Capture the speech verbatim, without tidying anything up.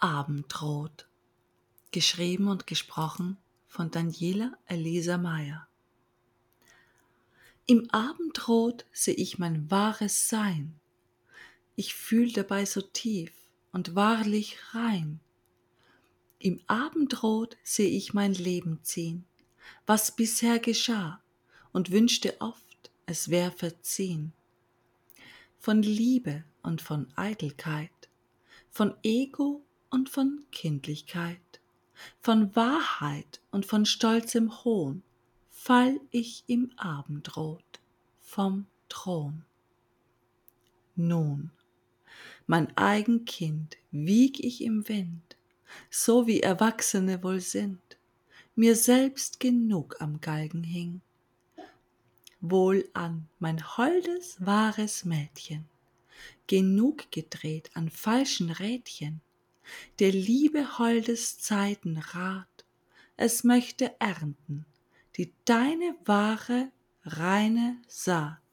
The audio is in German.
Abendrot. Geschrieben und gesprochen von Daniela Elisa Meyer. Im Abendrot seh ich mein wahres Sein. Ich fühl dabei so tief und wahrlich rein. Im Abendrot seh ich mein Leben ziehn, was bisher geschah, und wünschte oft, es wär verziehn. Von Liebe und von Eitelkeit, von Ego und von Kindlichkeit, von Wahrheit und von stolzem Hohn, fall ich im Abendrot vom Thron. Nun, mein eigen Kind wieg ich im Wind, so wie Erwachsene wohl sind, mir selbst genug am Galgen hing. Wohlan, mein holdes, wahres Mädchen, genug gedreht an falschen Rädchen, der Liebe holdes Zeiten Rat, es möchte ernten, die deine wahre, reine Saat.